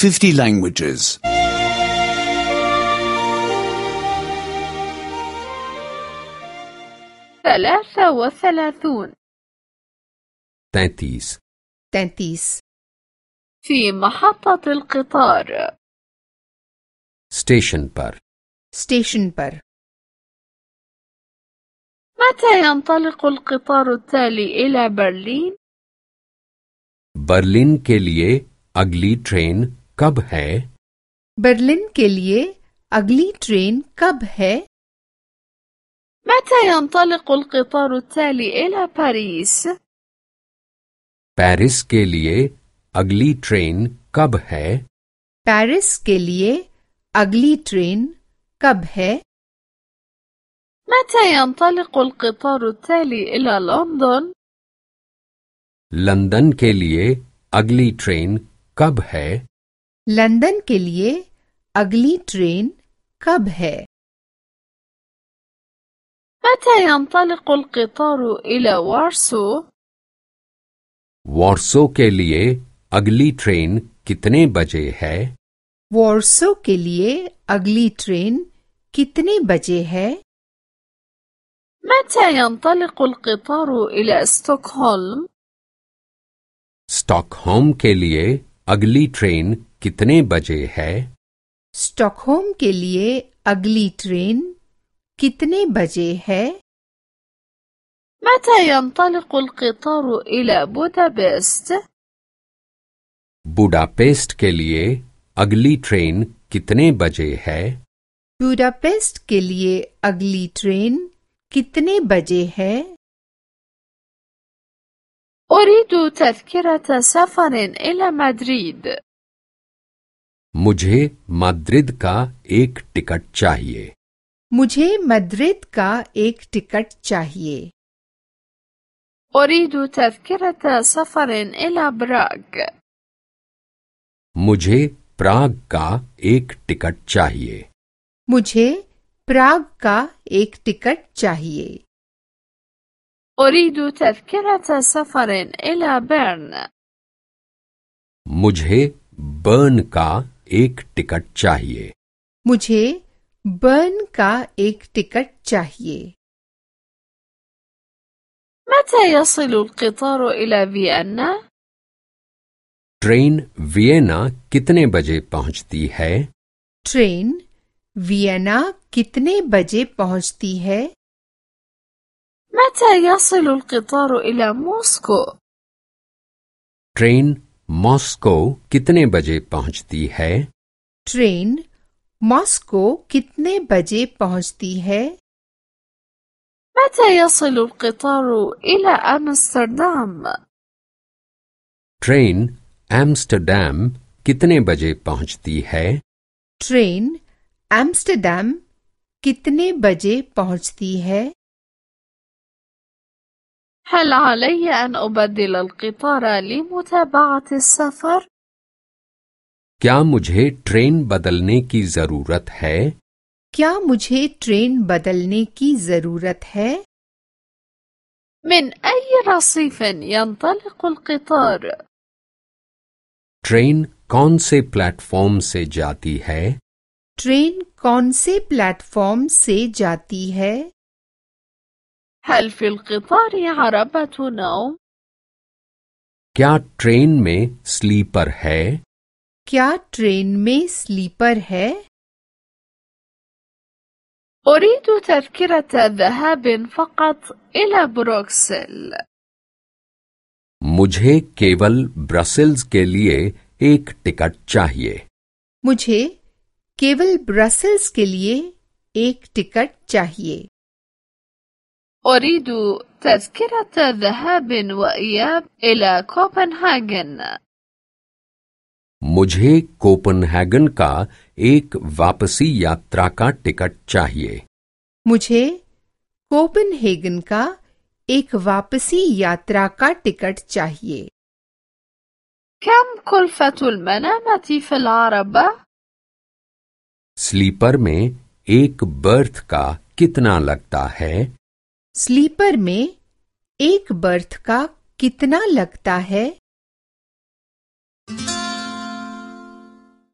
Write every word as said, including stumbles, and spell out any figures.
fifty languages. ثلاثة وثلاثون. तैंतीस तैंतीस في محطة القطار. Station पर स्टेशन पर متى ينطلق القطار التالي إلى برلين؟ बर्लिन के लिए अगली ट्रेन कब है? बर्लिन के लिए अगली ट्रेन कब है? متى ينطلق القطار التالي إلى باريس؟ पेरिस के लिए अगली ट्रेन कब है? पेरिस के लिए अगली ट्रेन कब है? متى ينطلق القطار التالي إلى لندن؟ लंदन के लिए अगली ट्रेन कब है? लंदन के लिए अगली ट्रेन कब है? متى ينطلق القطار إلى وارسو؟ वॉर्सो के लिए अगली ट्रेन कितने बजे है? वॉर्सो के लिए अगली ट्रेन कितने बजे है? متى ينطلق القطار إلى ستوكهولم؟ स्टॉकहोम के लिए अगली ट्रेन कितने बजे है? स्टॉकहोम के लिए अगली ट्रेन कितने बजे है? متى ينطلق القطار إلى بودابست؟ बुडापेस्ट के लिए अगली ट्रेन कितने बजे है? बुडापेस्ट के लिए अगली ट्रेन कितने बजे है? أريد تذكرة سفر إلى مدريد. मुझे माद्रिद का एक टिकट चाहिए. मुझे मद्रिद का एक टिकट चाहिए. أريد تذكرة سفر إلى براغ. मुझे प्राग का एक टिकट चाहिए. मुझे प्राग का एक टिकट चाहिए. أريد تذكرة سفر إلى بيرن. मुझे बर्न का एक टिकट चाहिए. मुझे बर्न का एक टिकट चाहिए. متى يصل القطار إلى فيينا؟ ट्रेन वियना कितने बजे पहुंचती है? ट्रेन वियना कितने बजे पहुंचती है? متى يصل القطار إلى موسكو؟ ट्रेन मॉस्को कितने बजे पहुंचती है? ट्रेन मॉस्को कितने बजे पहुंचती है? متى يصل القطار إلى أمستردام؟ ट्रेन एम्स्टरडैम कितने बजे पहुंचती है? ट्रेन एम्स्टरडैम कितने बजे पहुंचती है? هل علي أن أبدل القطار لمتابعة السفر؟ क्या मुझे ट्रेन बदलने की जरूरत है? क्या मुझे ट्रेन बदलने की जरूरत है? من أي रصيف ينطلق القطار؟ ट्रेन कौन से प्लेटफॉर्म से जाती है? ट्रेन कौन से प्लेटफॉर्म से जाती है? هل في القطار عربة نوم؟ क्या ट्रेन में स्लीपर है? क्या ट्रेन में स्लीपर है? أريد تذكرة ذهاب فقط إلى بروكسل. मुझे केवल ब्रसेल्स के लिए एक टिकट चाहिए. मुझे केवल ब्रसेल्स के लिए एक टिकट चाहिए. أريد تذكرة ذهاب وإياب إلى كوبنهاجن. मुझे कोपनहेगन का एक वापसी यात्रा का टिकट चाहिए. मुझे कोपनहेगन का एक वापसी यात्रा का टिकट चाहिए. كم كلفة المنامة في العربة؟ स्लीपर में एक बर्थ का कितना लगता है? स्लीपर में एक बर्थ का कितना लगता है?